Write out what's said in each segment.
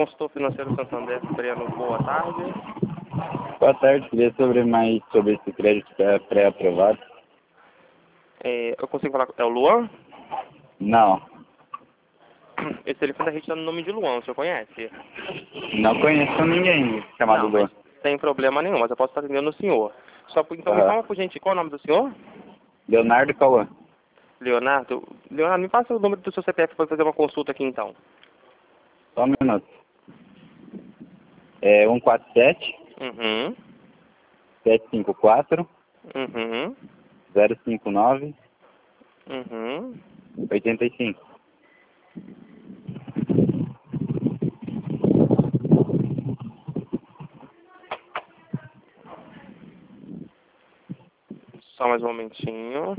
Consultor Financeiro Santander, Breno, boa tarde. Boa tarde, queria saber mais sobre esse crédito pré-aprovado. Eu consigo falar com o Luan? Não, Esse telefone da rede está no nome de Luan, o senhor conhece? não conheço ninguém chamado Não, Luan. mas sem problema nenhum, mas eu posso estar atendendo o senhor. Então me fala por gente, qual é o nome do senhor? Leonardo Cauã. Leonardo, me passa o número do seu CPF para fazer uma consulta aqui então. Só um minuto. É 147 Uhum. 754 Uhum. 059 Uhum. 85. Só mais um momentinho.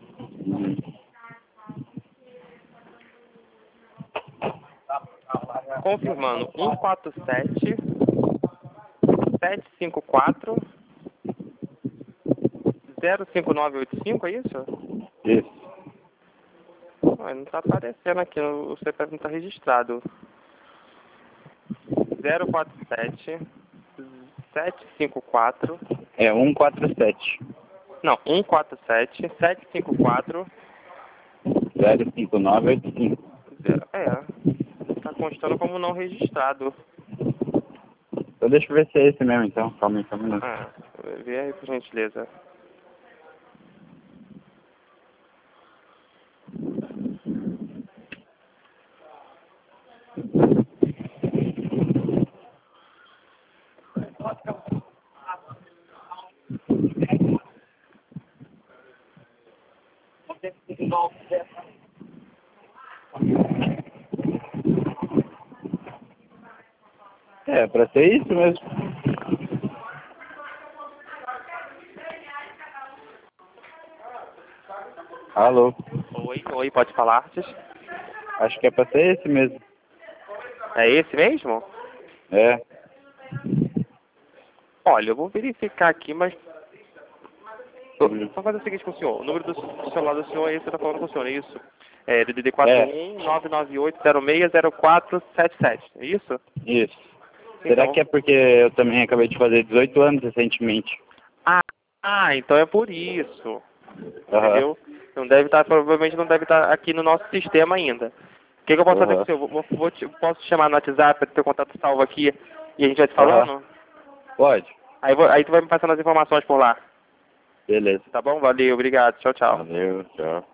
Confirmando, 147 754 05985, é isso? Isso. Não está aparecendo aqui, o CPF não está registrado. 047 754 É 147 Não, 147 754 059 85. Tá constando como não registrado. Então deixa eu ver se é esse mesmo então. Calma aí, só um minuto. Vê aí por gentileza. É, pra ser isso mesmo. Alô? Oi, pode falar, Artes? Acho que é pra ser esse mesmo. É esse mesmo? É. Olha, eu vou verificar aqui, mas... Vou fazer o seguinte com o senhor. O número do celular do senhor é esse que eu tô falando com o senhor, é isso? É DDD 41 998 060477, é isso? Isso. Então, Será que é porque eu também acabei de fazer 18 anos recentemente? Então é por isso. Aham. Entendeu? Não deve estar, provavelmente não deve estar aqui no nosso sistema ainda. O que eu posso fazer com o senhor? Posso te chamar no WhatsApp para ter o contato salvo aqui e a gente vai te falando? Pode. Aí tu vai me passando as informações por lá. Beleza. Tá bom? Valeu, obrigado. Tchau, tchau. Valeu, tchau.